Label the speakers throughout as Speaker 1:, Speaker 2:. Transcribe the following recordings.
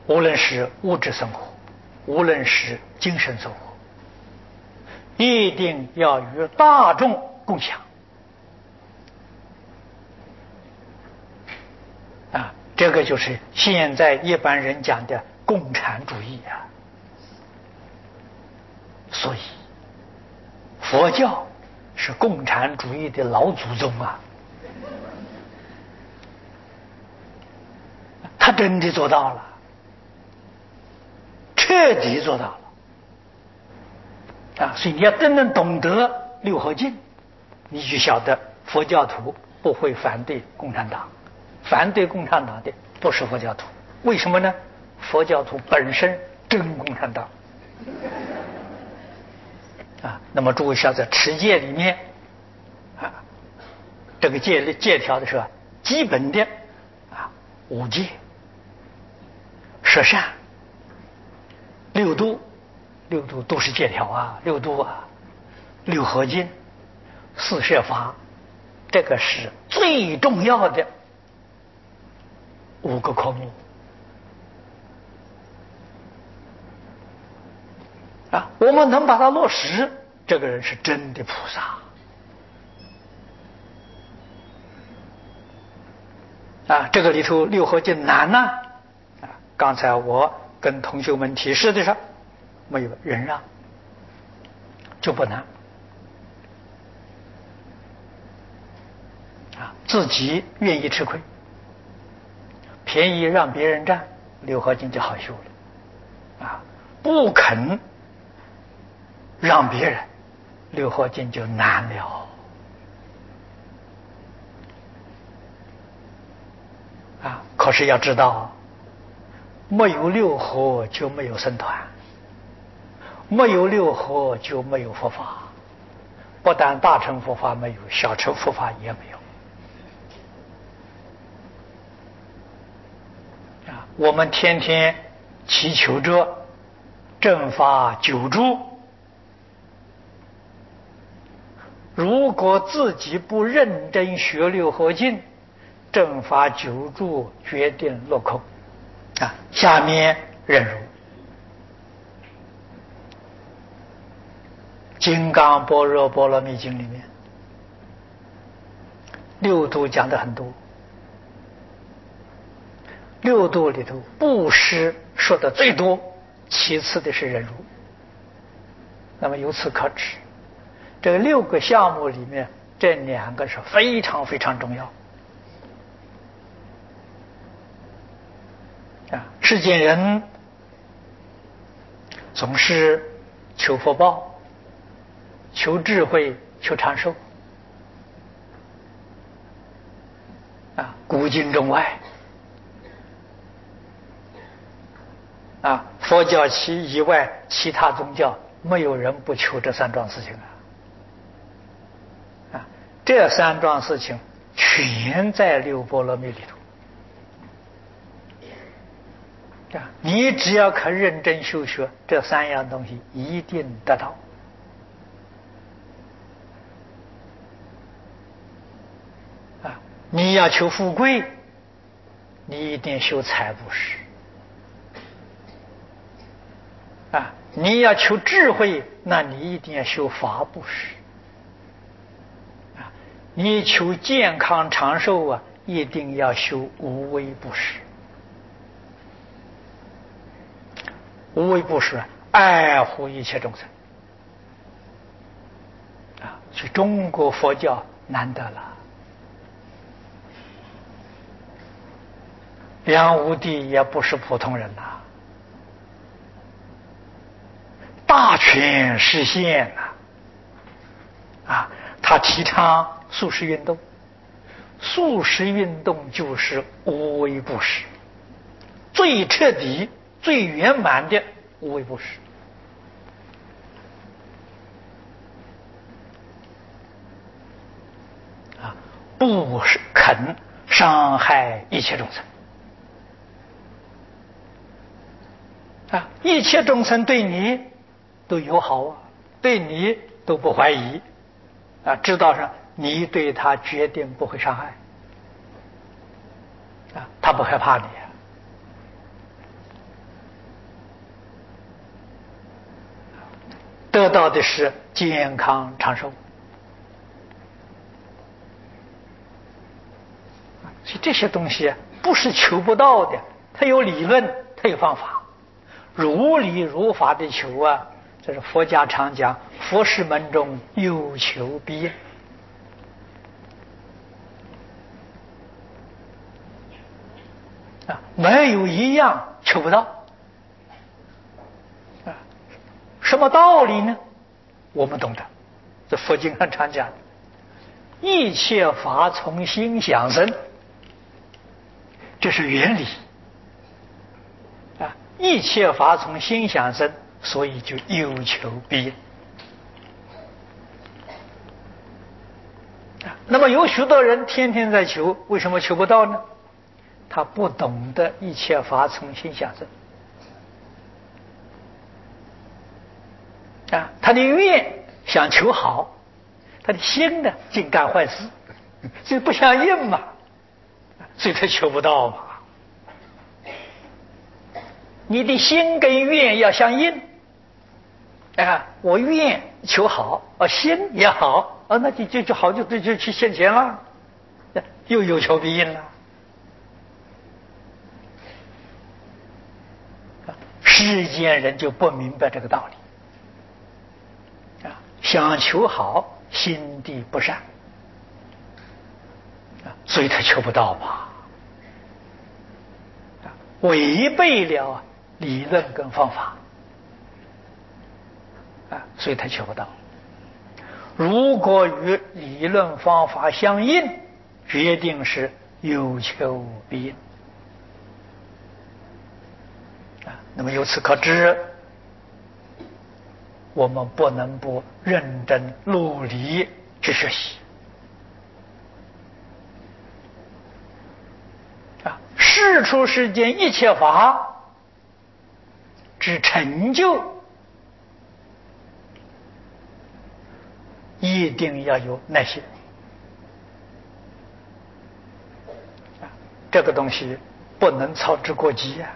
Speaker 1: 无论是物质生活，无论是精神生活，一定要与大众共享。这个就是现在一般人讲的共产主义啊。所以佛教是共产主义的老祖宗啊，他真的做到了，彻底做到了所以你要真正懂得六合敬，你就晓得佛教徒不会反对共产党，反对共产党的不是佛教徒。为什么呢？佛教徒本身真共产党那么诸位晓得持戒里面这个戒条的时候，基本的五戒、十善、六度都是戒条六度六合敬、四摄法，这个是最重要的5个科目我们能把它落实，这个人是真的菩萨这个里头六合敬难呢刚才我跟同学们提示的时候，没有忍让就不难自己愿意吃亏，便宜让别人占，六合敬就好修了不肯让别人，六合敬就难了可是要知道，没有六合就没有僧团，没有六合就没有佛法，不但大乘佛法没有，小乘佛法也没有我们天天祈求着正法久住，如果自己不认真学六合敬，正法久住决定落空下面忍辱，金刚般若波罗蜜经里面六度讲的很多，六度里头布施说的最多，其次的是忍辱。那么由此可知，这6个项目里面，这2个是非常非常重要世间人总是求福报、求智慧、求长寿古今中外佛教以外其他宗教没有人不求这3桩事情这3桩事情全在六波罗蜜里头你只要肯认真修学，这3样东西一定得到你要求富贵，你一定修财布施你要求智慧，那你一定要修法布施你求健康长寿一定要修无为布施。无为布施爱护一切众生所以中国佛教难得了。梁武帝也不是普通人大权实现他提倡素食运动，素食运动就是无为布施，最彻底最圆满的无为布施不肯伤害一切众生一切众生对你都友好对你都不怀疑知道上你对他决定不会伤害他不害怕你到的是健康长寿。所以这些东西不是求不到的，它有理论，它有方法，如理如法的求啊。这是佛家常讲，佛事门中有求必应。没有一样求不到。什么道理呢？我们懂得，这佛经上常讲，一切法从心想生，这是原理。一切法从心想生，所以就有求必应。那么有许多人天天在求，为什么求不到呢？他不懂得一切法从心想生。他的愿想求好，他的心呢竟干坏事，这不相应嘛，所以他求不到嘛。你的心跟愿要相应，我愿求好，心也好，那就好，就去现前了，又有求必应了。世间人就不明白这个道理。想求好，心地不善，所以他求不到嘛，违背了理论跟方法，所以他求不到。如果与理论方法相应，决定是有求必应。那么由此可知，我们不能不认真努力去学习。世出世间一切法之成就，一定要有耐心。这个东西不能操之过急啊。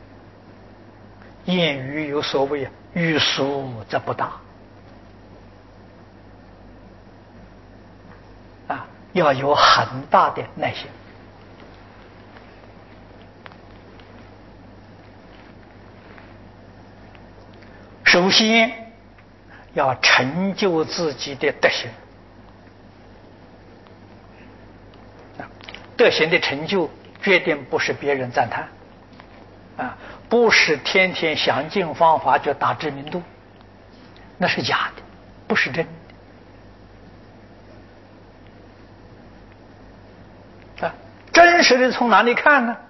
Speaker 1: 谚语有所谓欲速则不达，要有很大的耐心。首先要成就自己的德行，德行的成就决定不是别人赞叹，不是天天想尽方法就打知名度，那是假的，不是真的。真实的从哪里看呢？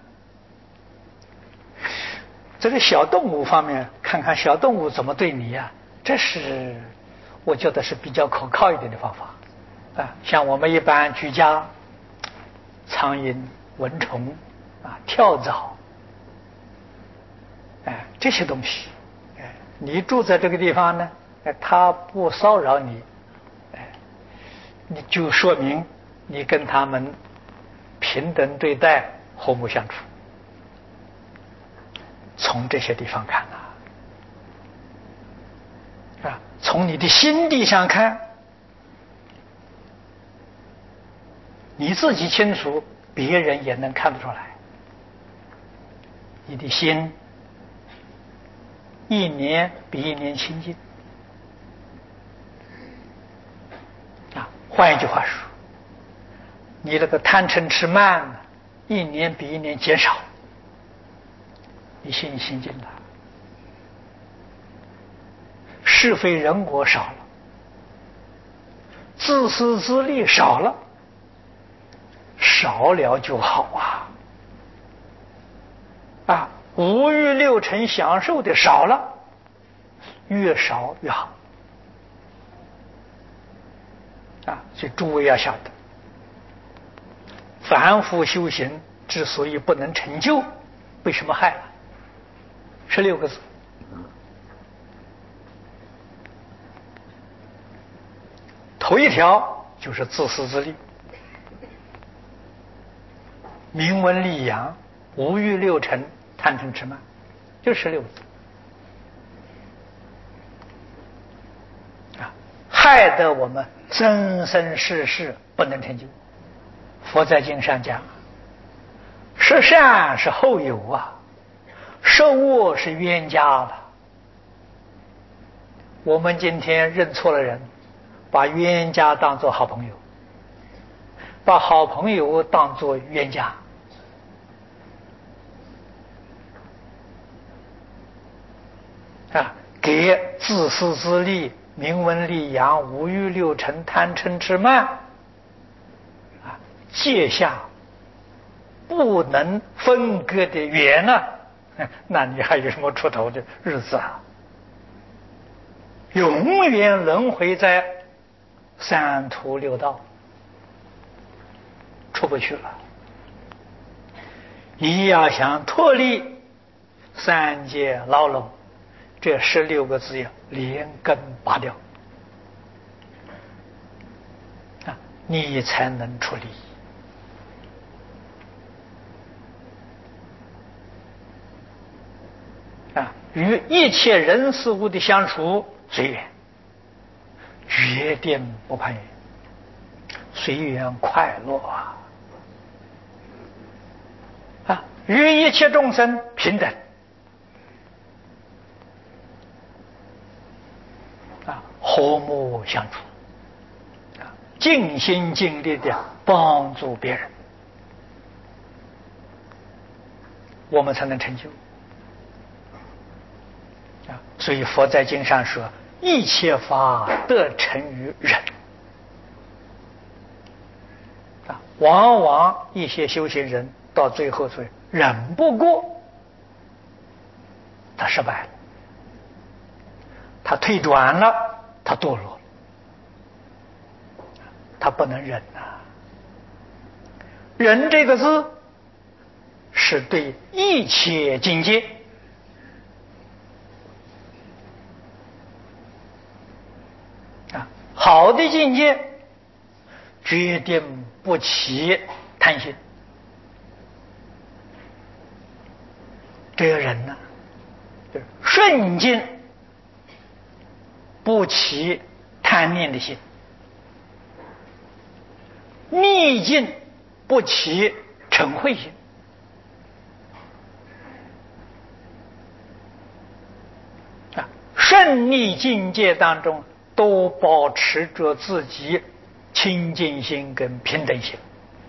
Speaker 1: 这个小动物方面，看看小动物怎么对你呀，这是我觉得是比较可靠一点的方法。像我们一般居家，苍蝇、蚊虫跳蚤，这些东西，你住在这个地方呢，它不骚扰你，你就说明你跟他们平等对待，和睦相处。从这些地方看从你的心地上看，你自己清楚，别人也能看得出来。你的心一年比一年清净。换一句话说，你那个贪嗔痴慢一年比一年减少，你心清净了，是非人我少了，自私自利少了，少了就好五欲六尘享受的少了，越少越好所以诸位要晓得，凡夫修行之所以不能成就，被什么害了？16个字。头一条就是自私自利，名闻利养，五欲六尘，贪嗔痴慢，就16个字。 害得我们生生世世不能成就。佛在经上讲，十善是后有啊，十恶是冤家了。我们今天认错了人，把冤家当作好朋友，把好朋友当作冤家。给自私自利、名闻利养、五欲六尘、贪嗔痴慢结下不能分割的缘呢，那你还有什么出头的日子啊？永远轮回在三途六道，出不去了。你要想脱离三界牢笼，这16个字要连根拔掉你才能出离。与一切人事物的相处随缘，决定不攀缘，随缘快乐与一切众生平等和睦相处尽心尽力的帮助别人，我们才能成就所以佛在经上说，一切法得成于忍往往一些修行人到最后说忍不过，他失败了，他退转了，他堕落了，他不能忍忍这个字是对一切境界好的境界决定不起贪心。这个人呢，就是顺境不起贪念的心，逆境不起嗔恚心。顺逆境界当中都保持着自己清净心跟平等心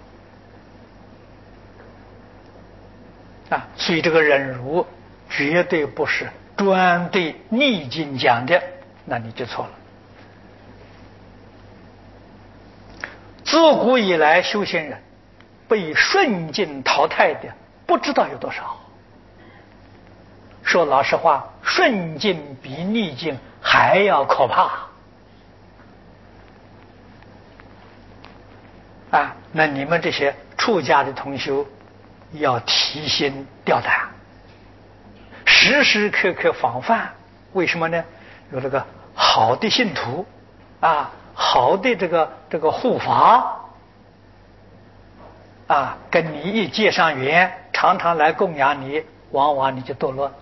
Speaker 1: 所以这个忍辱绝对不是专对逆境讲的，那你就错了。自古以来修行人被顺境淘汰的不知道有多少。说老实话，顺境比逆境还要可怕那你们这些出家的同修要提心吊胆，时时刻刻防范。为什么呢？有这个好的信徒好的这个护法跟你一结上缘，常常来供养你，往往你就堕落，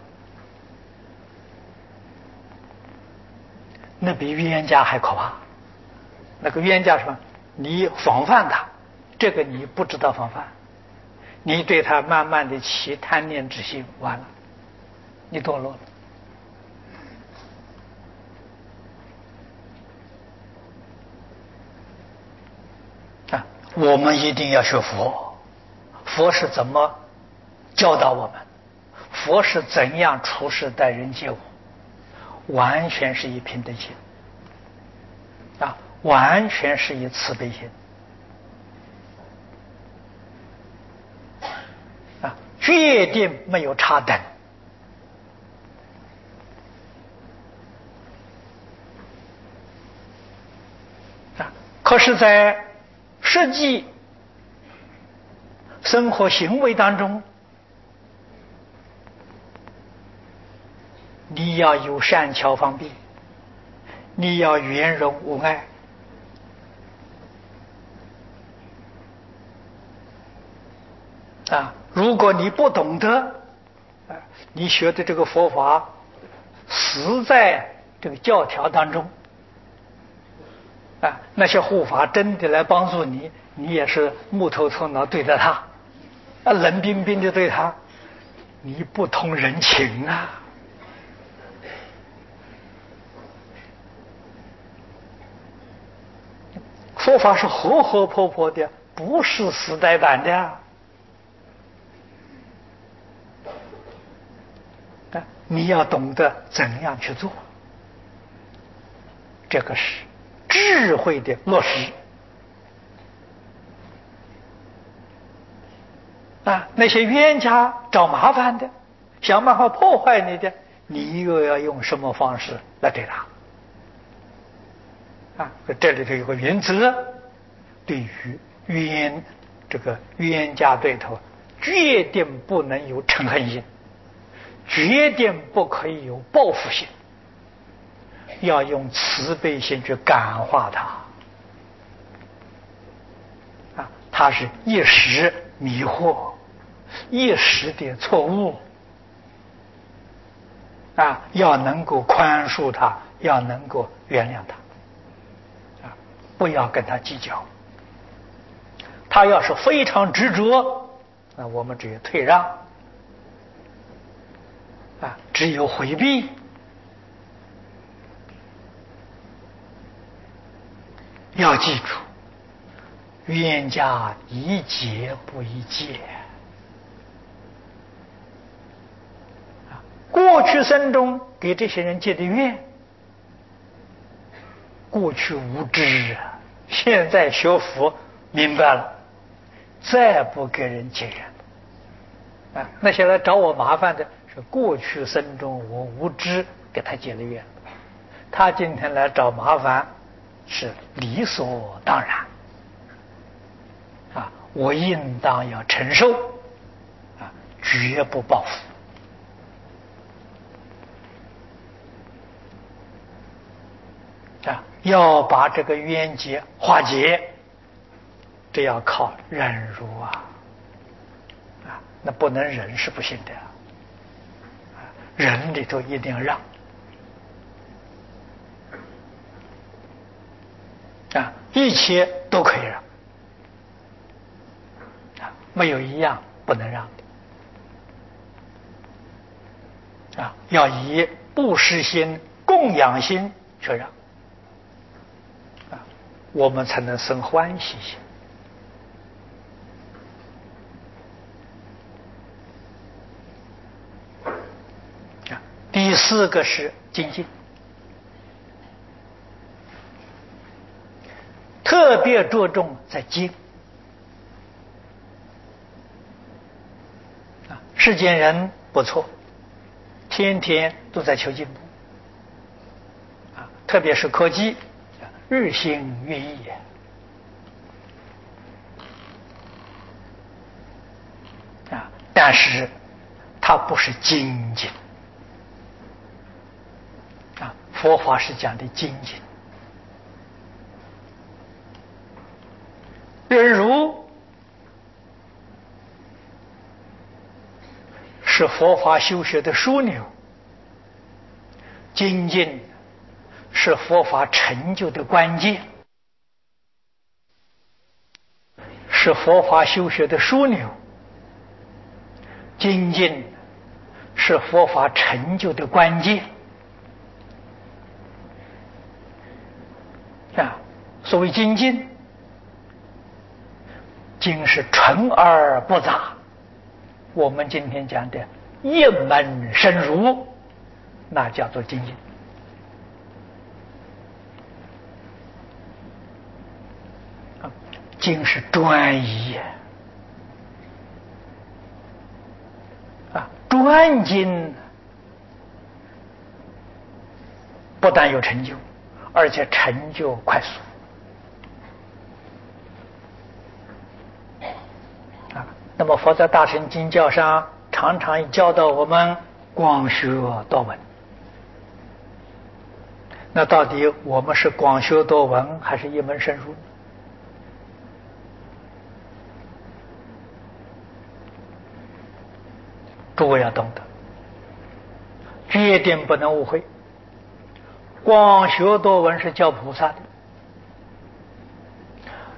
Speaker 1: 那比冤家还可怕。那个冤家什么？你防范他，这个你不知道防范，你对他慢慢的起贪念之心，完了，你堕落了。我们一定要学佛，佛是怎么教导我们？佛是怎样处事待人接物？完全是以平等心完全是以慈悲心决定没有差等可是在实际生活行为当中，你要有善巧方便，你要圆融无碍如果你不懂得你学的这个佛法死在这个教条当中那些护法真的来帮助你，你也是木头头脑对着他，冷冰冰的对他，你不通人情啊！佛法是活活泼泼的，不是死呆板的。你要懂得怎样去做，这个是智慧的落实。那些冤家找麻烦的，想办法破坏你的，你又要用什么方式来对他？这里头有个原则，对于这个冤家对头，决定不能有嗔恨心，决定不可以有报复心，要用慈悲心去感化他。他是一时迷惑，一时的错误，要能够宽恕他，要能够原谅他，不要跟他计较。他要是非常执着，那我们只有退让，只有回避。要记住，冤家宜解不宜结。过去生中给这些人结的怨，过去无知现在学佛明白了，再不给人结怨。那些来找我麻烦的是过去生中我无知给他结了怨，他今天来找麻烦是理所当然。我应当要承受，绝不报复。要把这个冤结化解，这要靠忍辱那不能忍是不行的忍里头一定要让一切都可以让没有一样不能让的要以布施心、供养心去让我们才能生欢喜心。第四个是精进，特别着重在精。世间人不错，天天都在求进步特别是科技日新月异但是它不是精进佛法是讲的精进。忍辱是佛法修学的枢纽，精进是佛法成就的关键，是佛法修学的枢纽，精进是佛法成就的关键所谓精进，精是纯而不杂，我们今天讲的一门深入，那叫做精进精是专一专精不但有成就，而且成就快速那么佛在大乘经教上常常教导我们广学多闻，那到底我们是广学多闻还是一门深入？诸位要懂得，决定不能误会。广学多闻是教菩萨的，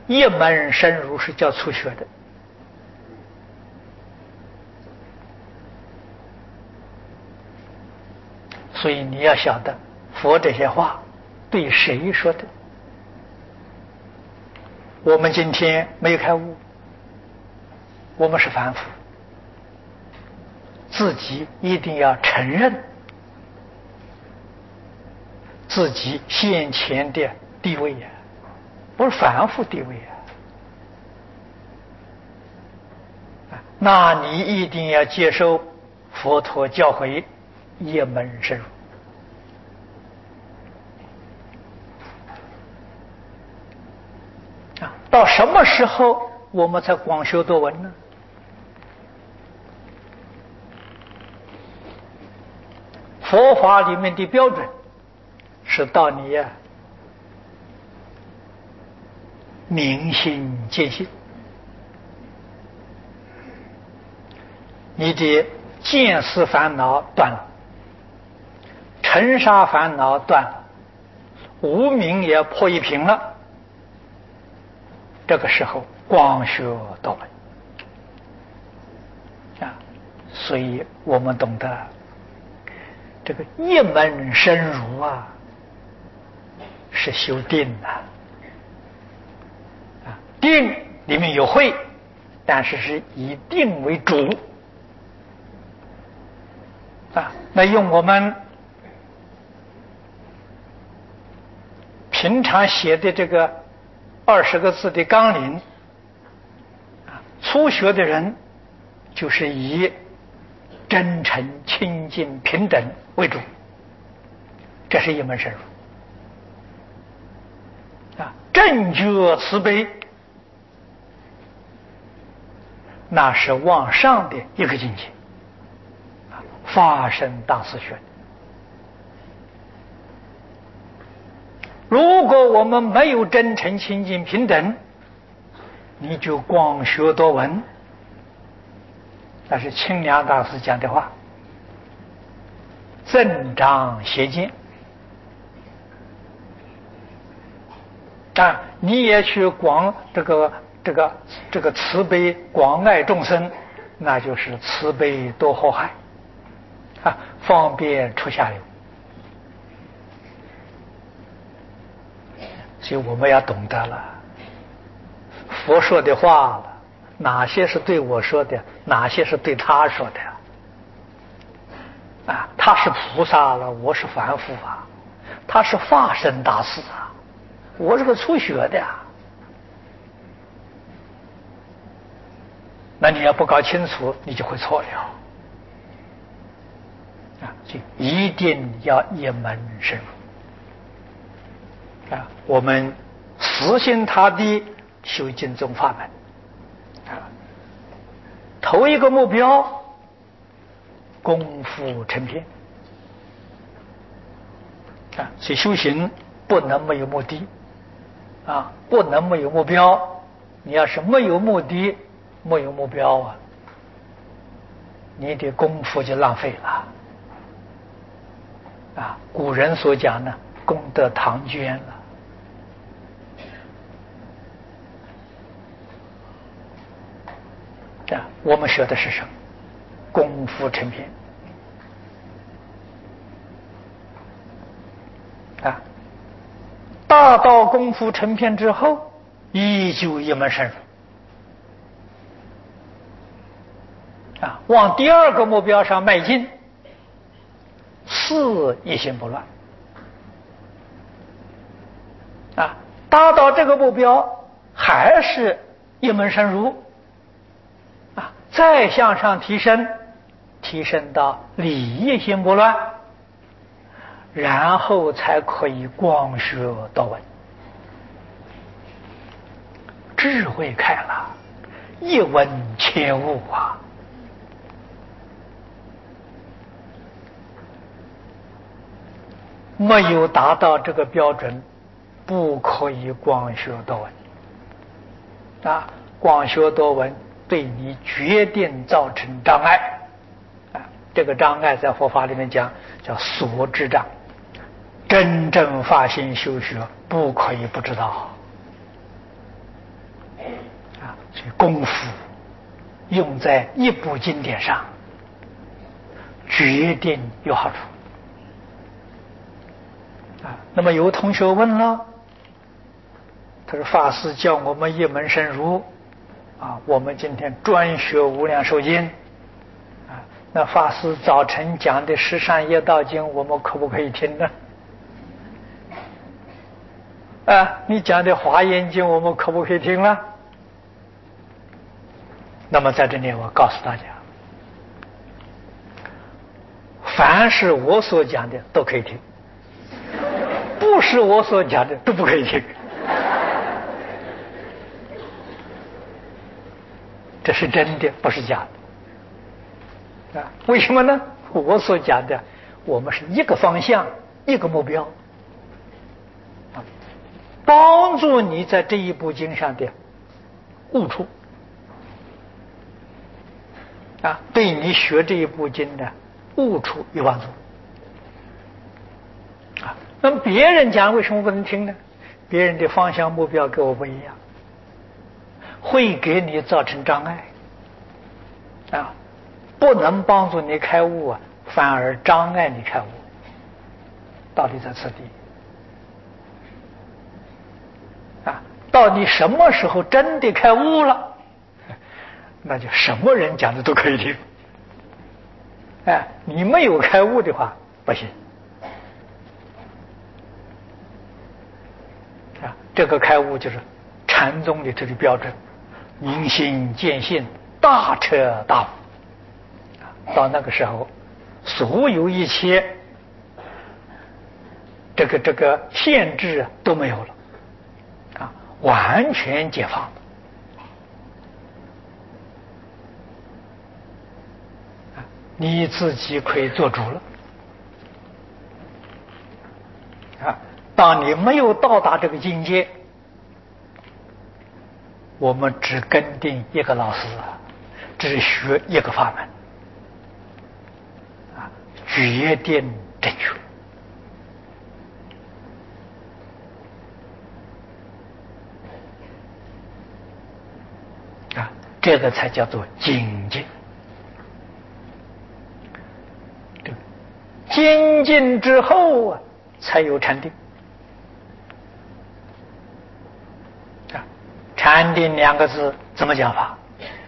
Speaker 1: 一门深入是叫初学的。所以你要晓得，佛这些话对谁说的？我们今天没有开悟，我们是凡夫，自己一定要承认自己先前的地位呀，不是凡夫地位啊。那你一定要接受佛陀教诲，一门深入。到什么时候我们才广修多闻呢？佛法里面的标准是到你呀明心见性，你的见思烦恼断了，尘沙烦恼断了，无明也破一平了，这个时候广学多闻啊。所以我们懂得这个一门深入啊，是修定的啊。定里面有慧，但是是以定为主啊。那用我们平常写的这个20个字的纲领啊，初学的人就是以真诚、清净、平等为主，这是一门深入啊。正觉慈悲，那是往上的一个境界啊，发生大四学。如果我们没有真诚、清净、平等，你就广学多闻，那是清凉大师讲的话，增长邪见啊！你也去广这个慈悲广爱众生，那就是慈悲多祸害啊，方便出下流。所以我们要懂得了，佛说的话了，哪些是对我说的，哪些是对他说的啊？他是菩萨了，我是凡夫啊；他是法身大士啊，我是个初学的啊。那你要不搞清楚，你就会错了啊！就一定要一门深入啊！我们死心塌地修净宗法门啊，头一个目标，功夫成片啊！所以修行不能没有目的啊，不能没有目标。你要是没有目的、没有目标啊，你的功夫就浪费了啊！古人所讲呢，功德唐捐了。我们学的是什么？功夫成片啊！大到功夫成片之后，依旧一门深入啊，往第二个目标上迈进，四一心不乱啊！达到这个目标，还是一门深入啊，再向上提升，提升到理一心不乱，然后才可以广学多闻，智慧开了，一闻切悟啊！没有达到这个标准，不可以广学多闻啊！广学多闻对你决定造成障碍啊！这个障碍在佛法里面讲叫所知障。真正发心修学，不可以不知道所以功夫用在一部经典上，决定有好处啊。那么有同学问了，他说：“法师叫我们一门深入啊，我们今天专学无量寿经啊，那法师早晨讲的十善业道经，我们可不可以听呢？啊，你讲的华严经，我们可不可以听呢？”那么在这里我告诉大家，凡是我所讲的都可以听，不是我所讲的都不可以听。这是真的，不是假的啊？为什么呢？我所讲的，我们是一个方向，一个目标啊，帮助你在这一部经上的悟处啊，对你学这一部经的悟处有帮助啊。那么别人讲为什么不能听呢？别人的方向目标跟我不一样，会给你造成障碍啊，不能帮助你开悟啊，反而障碍你开悟。道理在此地啊，到底什么时候真的开悟了，那就什么人讲的都可以听。哎，你没有开悟的话不行啊。这个开悟就是禅宗的这个标准，明心见性，大彻大悟。到那个时候，所有一切这个限制都没有了啊，完全解放了啊，你自己可以做主了啊。当你没有到达这个境界，我们只跟定一个老师啊，只学一个法门啊，决定正确啊，这个才叫做精进。精进之后啊，才有禅定啊。禅定两个字怎么讲法？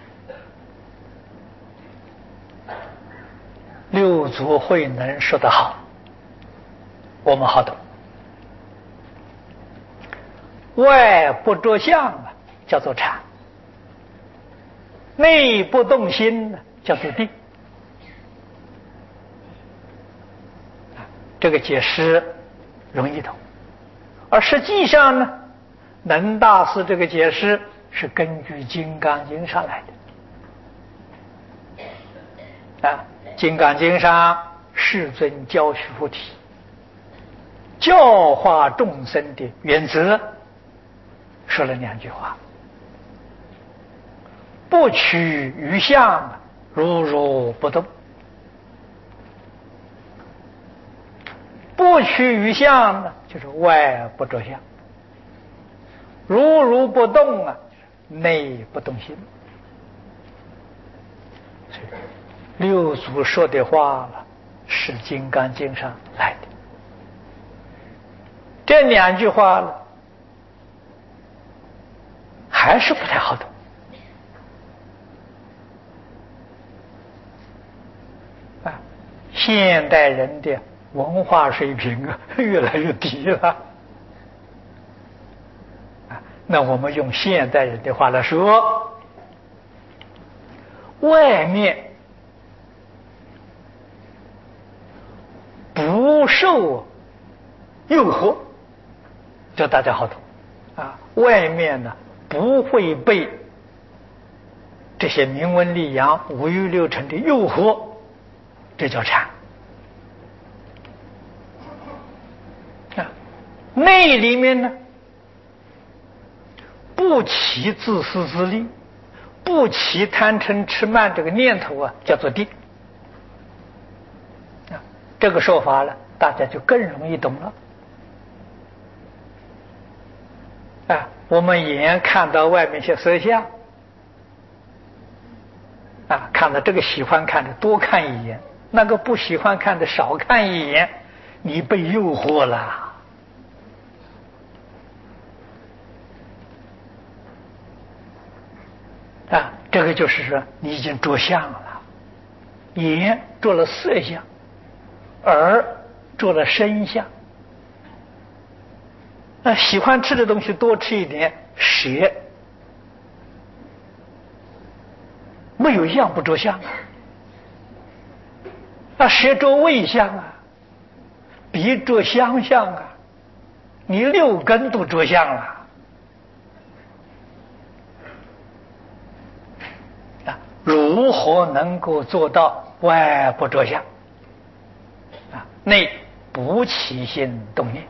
Speaker 1: 六祖慧能说得好，我们好懂。外不着相啊，叫做禅；内不动心呢，叫做定。这个解释容易懂，而实际上呢，能大师这个解释是根据《金刚经》上来的啊，《金刚经》上世尊教须菩提教化众生的原则说了两句话：不取于相，如如不动；不取于相呢，就是外不着相；如如不动啊，内不动心。所以六祖说的话了，是《金刚经》上来的。这两句话呢，还是不太好懂啊。现代人的文化水平啊，越来越低了啊。那我们用现代人的话来说，外面不受诱惑，这大家好懂啊。外面呢不会被这些名闻利养、五欲六尘的诱惑，这叫禅啊。内里面呢不起自私自利，不起贪嗔痴慢这个念头啊，叫做定啊。这个说法呢，大家就更容易懂了啊。我们眼看到外面些色相啊，看到这个喜欢看的多看一眼，那个不喜欢看的少看一眼，你被诱惑了啊！这个就是说你已经着相了，眼着了色相，耳着了声相。喜欢吃的东西多吃一点，舌没有一样不着相啊！舌着味相啊，鼻着香相啊，你六根都着相了啊！如何能够做到外不着相啊？内不起心动念，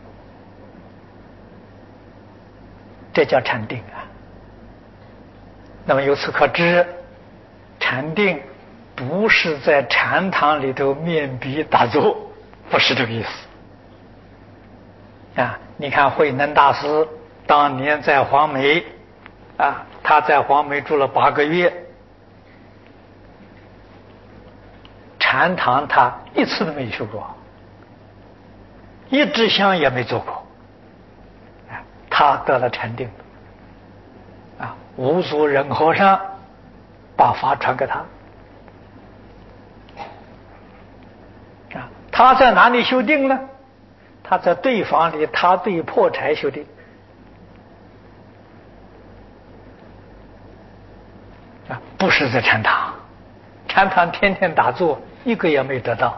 Speaker 1: 这叫禅定啊。那么由此可知，禅定不是在禅堂里头面壁打坐，不是这个意思啊！你看慧能大师当年在黄梅啊，他在黄梅住了8个月，禅堂他一次都没去过，一支香也没做过，他得了禅定啊！无数人和尚把法传给他啊！他在哪里修定呢？他在对房里，他对破柴修定啊，不是在禅堂。禅堂天天打坐，一个也没得到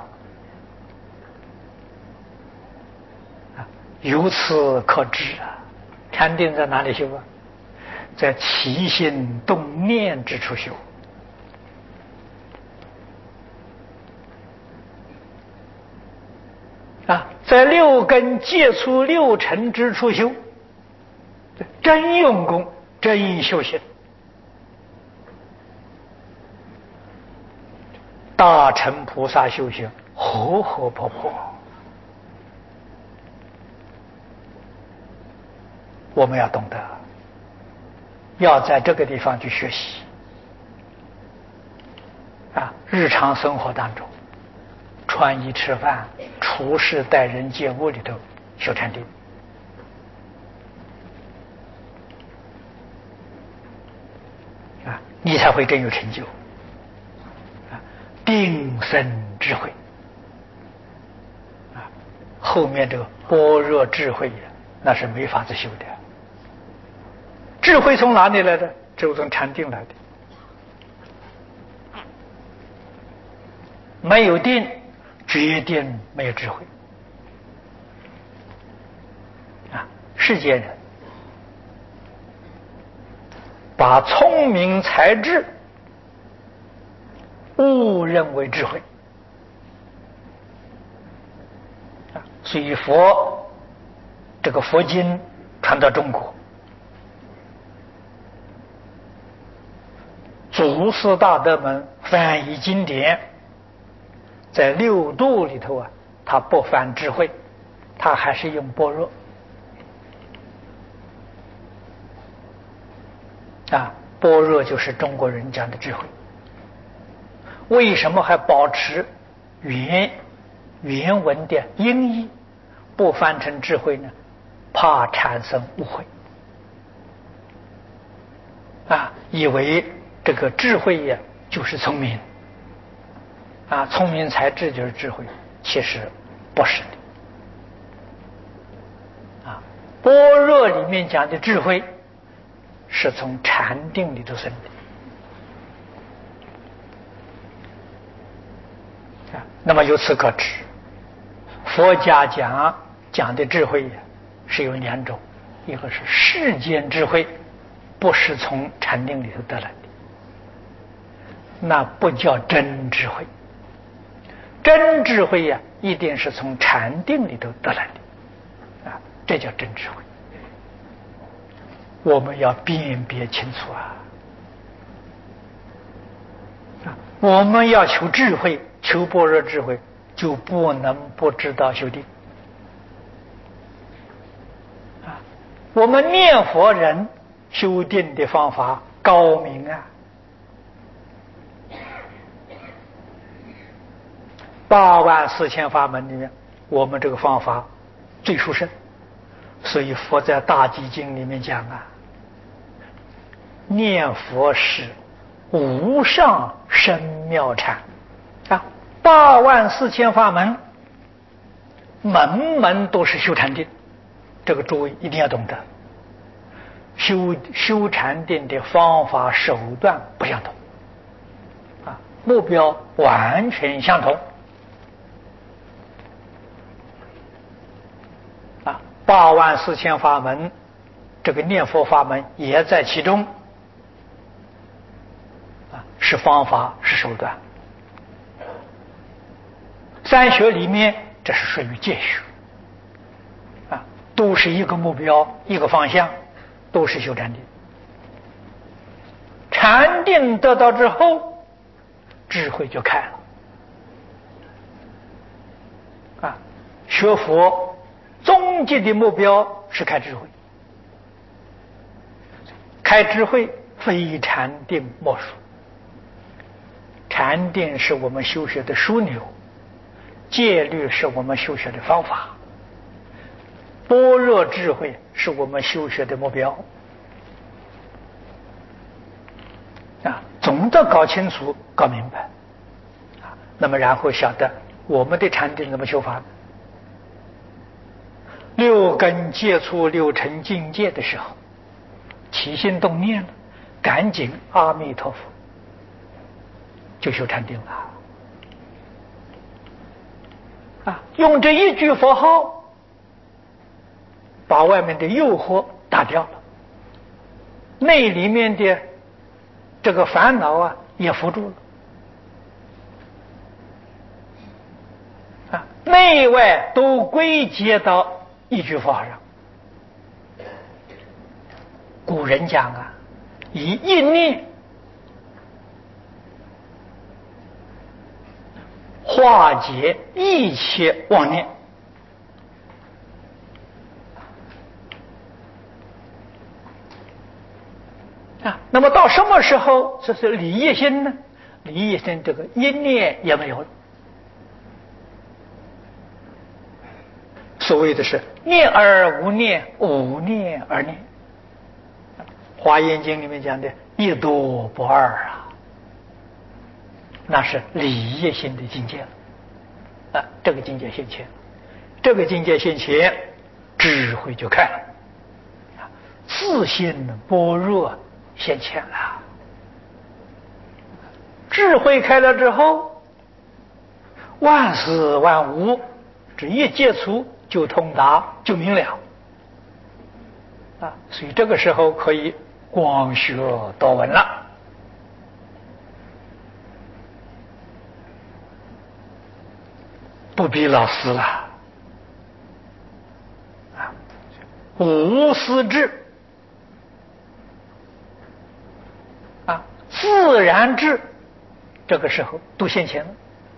Speaker 1: 啊！由此可知啊，禅定在哪里修啊？在起心动念之处修啊，在六根接触六尘之处修，真用功，真修行。大乘菩萨修行活活泼泼，我们要懂得，要在这个地方去学习啊！日常生活当中，穿衣吃饭、处事待人接物里头修禅定啊，你才会真有成就啊！定生智慧啊，后面这个般若智慧呀，那是没法子修的。智慧从哪里来的？就从禅定来的。没有定，决定没有智慧啊！世间人把聪明才智误认为智慧啊，所以这个佛经传到中国，祖师大德们翻译经典，在六度里头啊，他不翻智慧，他还是用般若啊。般若就是中国人讲的智慧。为什么还保持原文的音译，不翻成智慧呢？怕产生误会啊，以为这个智慧呀就是聪明啊，聪明才智就是智慧，其实不是的啊。般若里面讲的智慧是从禅定里头生的啊。那么由此可知，佛家讲的智慧是有2种，一个是世间智慧，不是从禅定里头得来的，那不叫真智慧。真智慧呀，一定是从禅定里头得来的啊，这叫真智慧。我们要辨别清楚啊！我们要求智慧，求般若智慧，就不能不知道修定啊！我们念佛人修定的方法高明啊！ 84000法门里面，我们这个方法最殊胜，所以佛在大集经里面讲啊，念佛是无上深妙禅啊，84000法门，门门都是修禅定，这个诸位一定要懂得。修禅定的方法手段不相同啊，目标完全相同啊。84000法门，这个念佛法门也在其中啊，是方法是手段。三学里面这是属于戒学啊，都是一个目标一个方向，都是修禅定。禅定得到之后，智慧就开了啊。学佛终极的目标是开智慧，开智慧非禅定莫属。禅定是我们修学的枢纽，戒律是我们修学的方法，般若智慧是我们修学的目标啊，总的搞清楚搞明白啊，那么然后晓得我们的禅定怎么修法呢？六根接触六尘境界的时候，起心动念了，赶紧阿弥陀佛，就修禅定了啊！用这一句佛号，把外面的诱惑打掉了，内里面的这个烦恼啊也扶住了啊，内外都归结到一句佛号上。古人讲啊，以一念化解一切妄念啊。那么到什么时候这是离业心呢？离业心这个一念也没有了。所谓的是念而无念，无念而念。华严经里面讲的一多不二啊，那是离业心的境界了啊。这个境界现前，这个境界现前，智慧就开了啊，自信般若现前了。智慧开了之后，万事万物只一接触就通达就明了啊，所以这个时候可以广学多闻了。不必老师了啊，无师智啊，自然智，这个时候都现前了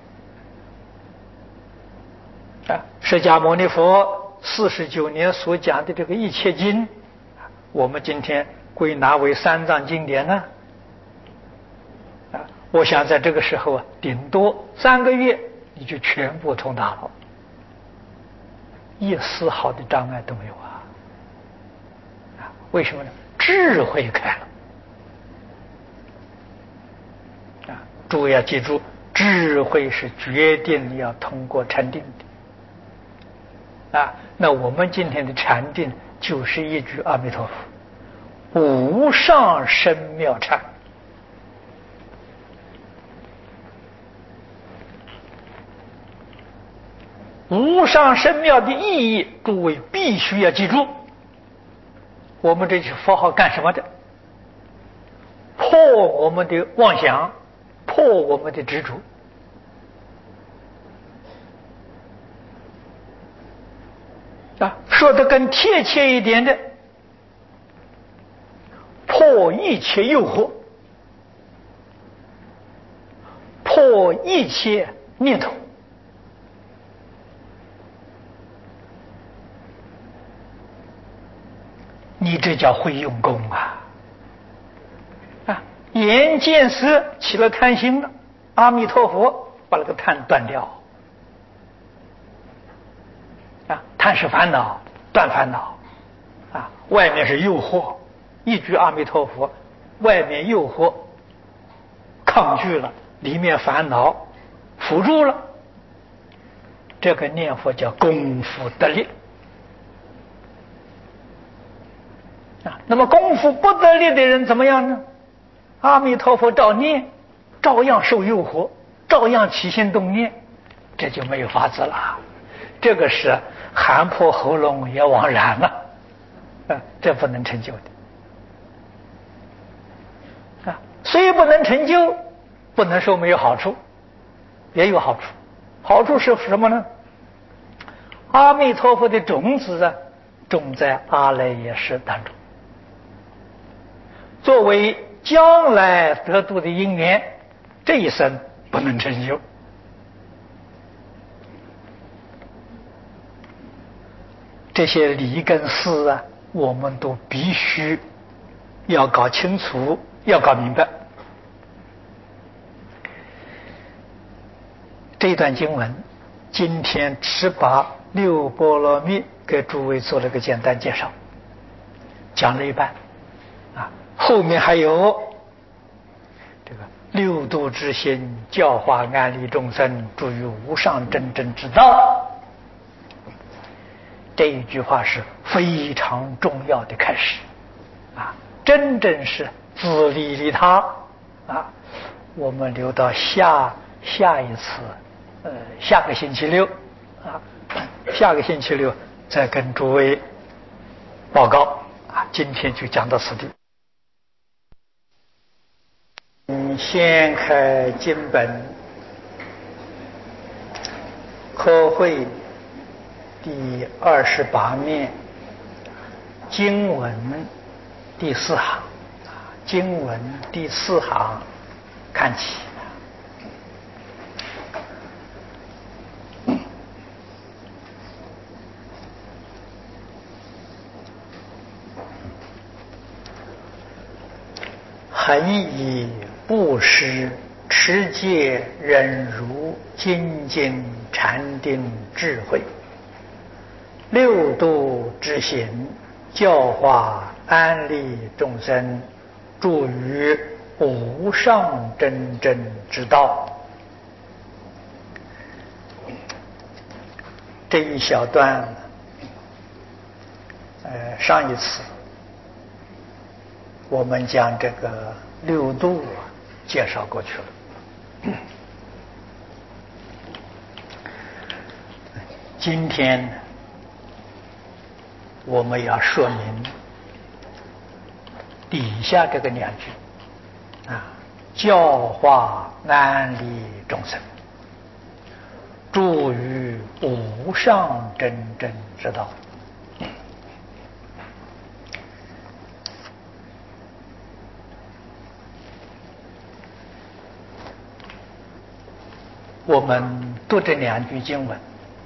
Speaker 1: 啊。释迦牟尼佛49年所讲的这个一切经，我们今天归纳为三藏经典呢啊，我想在这个时候啊，顶多3个月你就全部通达了，一丝毫的障碍都没有啊！为什么呢？智慧开了啊！诸位要记住，智慧是决定要通过禅定的啊。那我们今天的禅定就是一句阿弥陀佛，无上深妙禅。无上深妙的意义，诸位必须要记住。我们这句佛号干什么的？破我们的妄想，破我们的执着啊。说得更贴切一点的，破一切诱惑，破一切念头。你这叫会用功啊！啊，眼见色起了贪心了，阿弥陀佛把那个贪断掉贪是烦恼，断烦恼啊！外面是诱惑，一句阿弥陀佛，外面诱惑抗拒了，里面烦恼辅助了，这个念佛叫功夫得力啊。那么功夫不得力的人怎么样呢？阿弥陀佛照念，照样受诱惑，照样起心动念，这就没有法子了。这个是喊破喉咙也枉然了，这不能成就的啊！虽不能成就，不能说没有好处，也有好处。好处是什么呢？阿弥陀佛的种子啊，种在阿赖耶识当中，作为将来得度的因缘，这一生不能成就。这些理跟事啊，我们都必须要搞清楚，要搞明白。这段经文，今天只把六波罗蜜给诸位做了个简单介绍，讲了一半，啊，后面还有这个六度之心，教化安利众生，助于无上真正之道。这一句话是非常重要的开始啊，真正是自利利他啊。我们留到下一次，下个星期六啊，下个星期六再跟诸位报告啊。今天就讲到此地。掀开经本，科会第28面，经文第4行，经文第4行看起。恒以布施、持戒、忍辱、精进、禅定、智慧，六度之行，教化安利众生，助于无上真正之道。这一小段，上一次我们将这个六度介绍过去了。今天我们要说明底下这个2句啊，教化安利众生，助于无上真正之道。我们读这2句经文，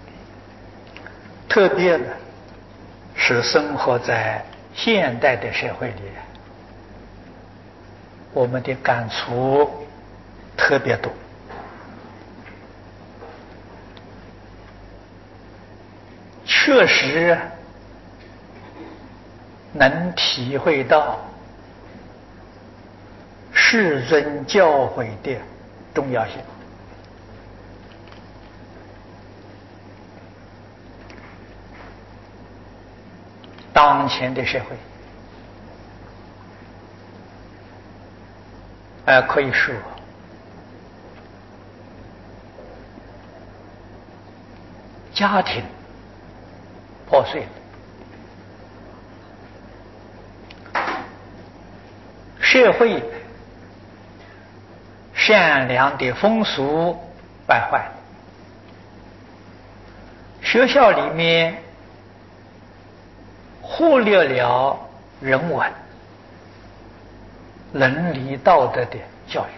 Speaker 1: 特别呢是生活在现代的社会里，我们的感触特别多。确实能体会到世尊教诲的重要性。当前的社会，可以说家庭破碎了，社会善良的风俗败坏了，学校里面忽略了人文、伦理道德的教育，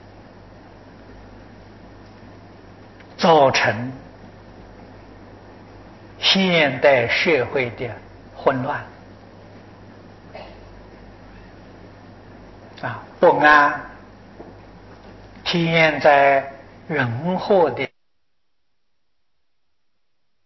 Speaker 1: 造成现代社会的混乱不安，天灾人祸的